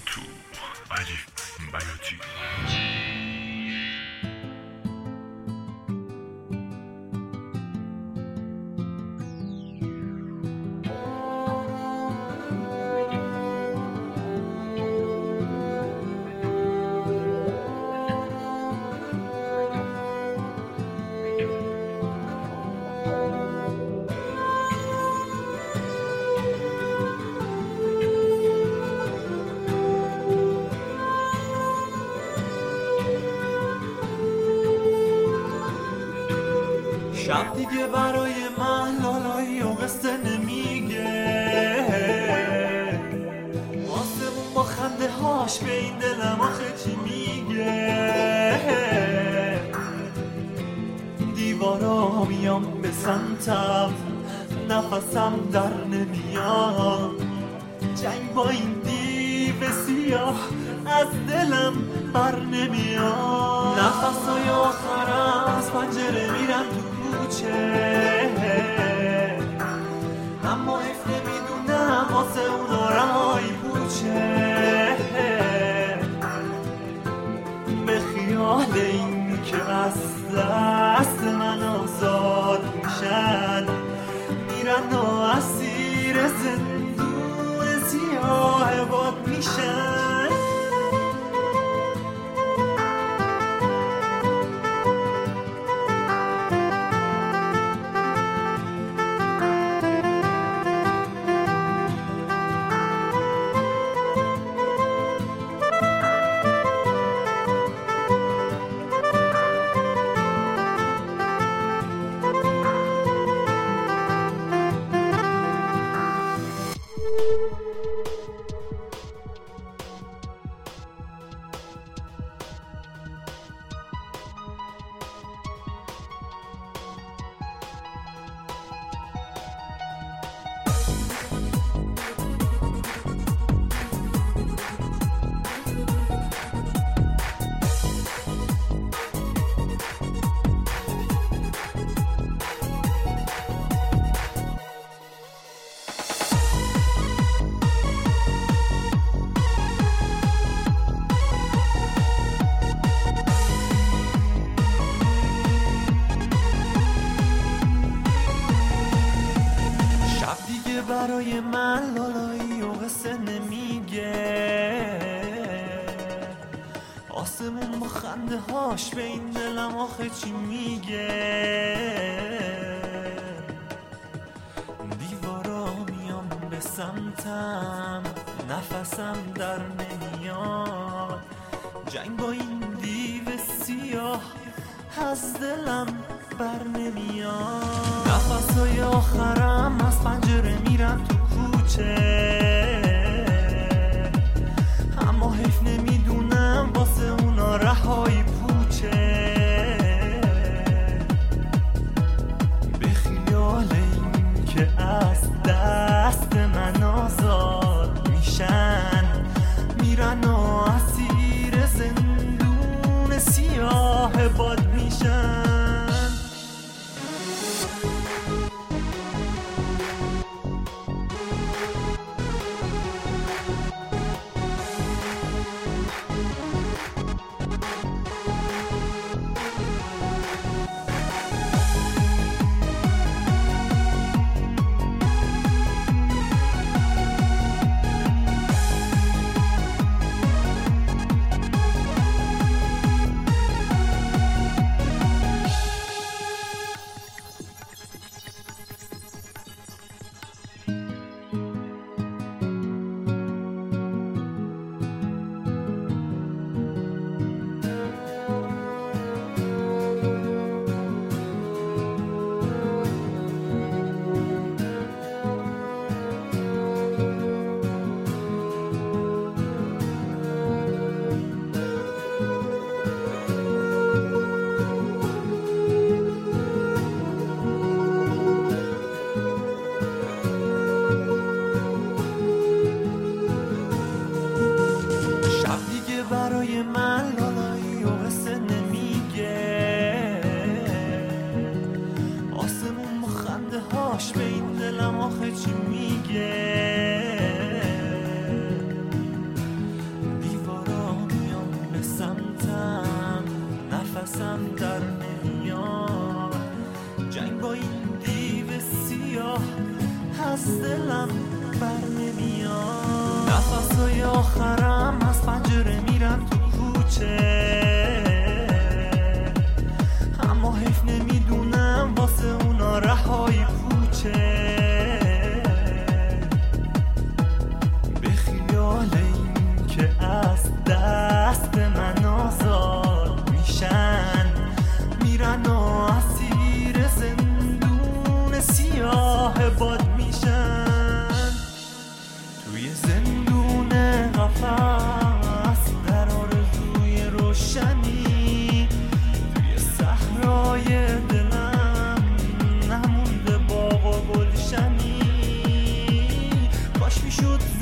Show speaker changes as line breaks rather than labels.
تو علی بیاتی.
شب دیگه برای من لالایی و قصه نمیگه، آسمون با خنده هاش به این دلم آخه چی میگه. دیوارا میام به سمتم، نفسم در نمیاد، جنگ با این دیو سیاه از دلم بر نمیاد. نفسای آخرم از پنجره میرم تو کوچه، اما حیف نمیدونم واسه اونا رای پوچه. به خیال این که از دست من آزاد میشن، میرن و اسیر زندون سیاه باد میشن. برای من لالایی و قصه نمیگه، آسمون با خنده هاش به این دلم آخه چی میگه. دیوارا میام به سمتم، نفسم در نمیاد، جنگ با این دیو سیاه از دلم بر نمیاد. نفسای آخرم از پنجره میرم تو کوچه، اما حیف نمیدونم واسه اونا رهایی پوچه. به خیال این که از دست من آزاد میشن، میرن و اسیر زندون سیاه باد میشن. از دلم بر نمیاد. نفسای آخرم از پنجره میرن تو کوچه، اما حیف نمیدونم واسه اونا رهایی پوچه. به خیال این که از دست من آزاد میشن، میرن و اسیر زندون سیاه باد میشن. توی زندون قفس در آرزوی روشنی، توی صحرای دلم نمونده باغ و گلشنی. کاش میشد